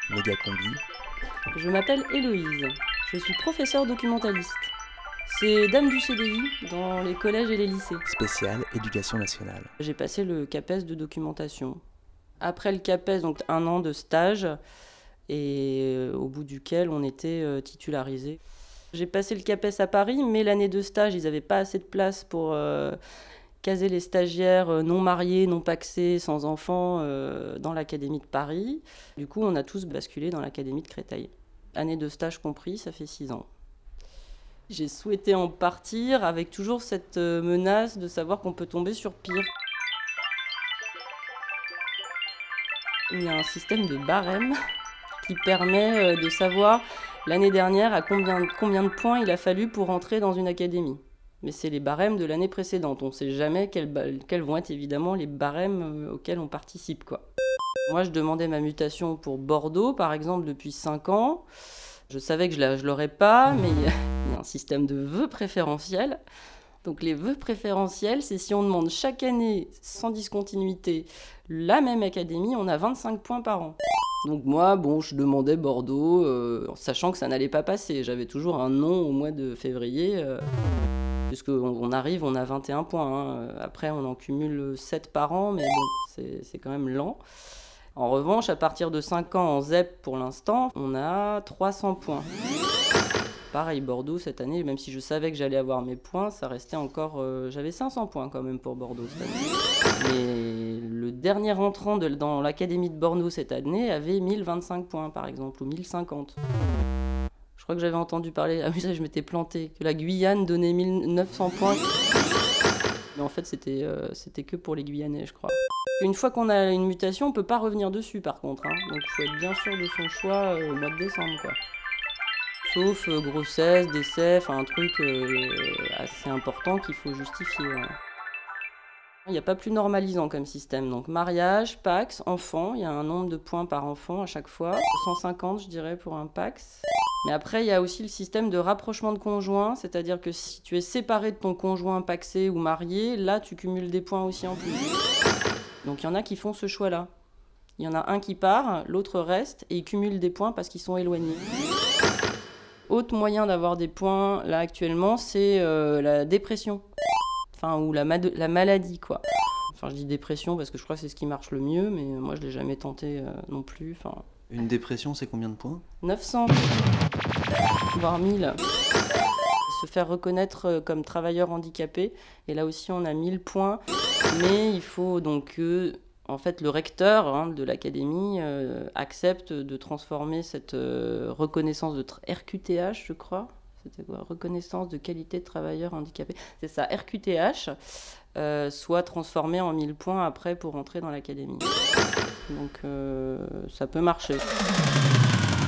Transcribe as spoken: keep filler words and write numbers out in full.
Mégacombi. Je m'appelle Héloïse, je suis professeure documentaliste. C'est dame du C D I dans les collèges et les lycées. Spécial éducation nationale. J'ai passé le CAPES de documentation. Après le CAPES, donc un an de stage, et au bout duquel on était titularisé. J'ai passé le CAPES à Paris, mais l'année de stage, ils n'avaient pas assez de place pour euh, caser les stagiaires non mariés, non pacsés, sans enfants euh, dans l'académie de Paris. Du coup, on a tous basculé dans l'académie de Créteil. Année de stage compris, ça fait six ans. J'ai souhaité en partir avec toujours cette menace de savoir qu'on peut tomber sur pire. Il y a un système de barème qui permet de savoir l'année dernière à combien, combien de points il a fallu pour entrer dans une académie. Mais c'est les barèmes de l'année précédente. On ne sait jamais quels, quels vont être évidemment les barèmes auxquels on participe, quoi. Moi, je demandais ma mutation pour Bordeaux, par exemple, depuis cinq ans. Je savais que je ne l'aurais pas, mais il y a un système de vœux préférentiels. Donc les vœux préférentiels, c'est si on demande chaque année, sans discontinuité, la même académie, on a vingt-cinq points par an. Donc moi, bon, je demandais Bordeaux, euh, sachant que ça n'allait pas passer. J'avais toujours un non au mois de février, euh, puisqu'on on arrive, on a vingt et un points. Hein. Après, on en cumule sept par an, mais bon, c'est, c'est quand même lent. En revanche, à partir de cinq ans en Z E P pour l'instant, on a trois cents points. Pareil, Bordeaux cette année, même si je savais que j'allais avoir mes points, ça restait encore... Euh, j'avais cinq cents points quand même pour Bordeaux cette année. Mais le dernier entrant de, dans l'académie de Bordeaux cette année avait mille vingt-cinq points par exemple, ou mille cinquante. Je crois que j'avais entendu parler, ah oui, ça je m'étais planté, que la Guyane donnait mille neuf cents points. Mais en fait, c'était, euh, c'était que pour les Guyanais, je crois. Une fois qu'on a une mutation, on ne peut pas revenir dessus par contre. Hein. Donc il faut être bien sûr de son choix euh, au mois de décembre, quoi. Sauf euh, grossesse, décès, enfin un truc euh, assez important qu'il faut justifier. Hein. Il n'y a pas plus normalisant comme système. Donc mariage, Pacs, enfant, il y a un nombre de points par enfant à chaque fois. cent cinquante, je dirais, pour un Pacs. Mais après, il y a aussi le système de rapprochement de conjoints, c'est-à-dire que si tu es séparé de ton conjoint pacsé ou marié, là, tu cumules des points aussi en plus. Donc il y en a qui font ce choix-là. Il y en a un qui part, l'autre reste, et ils cumulent des points parce qu'ils sont éloignés. Autre moyen d'avoir des points, là, actuellement, c'est euh, la dépression. Enfin, ou la, ma- la maladie, quoi. Enfin, je dis dépression parce que je crois que c'est ce qui marche le mieux, mais moi, je ne l'ai jamais tenté euh, non plus. Enfin... Une dépression, c'est combien de points ? neuf cents, voire mille. Se faire reconnaître comme travailleur handicapé, et là aussi, on a mille points. Mais il faut donc que... En fait, le recteur hein, de l'académie euh, accepte de transformer cette euh, reconnaissance de tra- R Q T H, je crois. C'était quoi ? Reconnaissance de qualité de travailleur handicapé. C'est ça, R Q T H, euh, soit transformée en mille points après pour entrer dans l'académie. Donc, euh, ça peut marcher.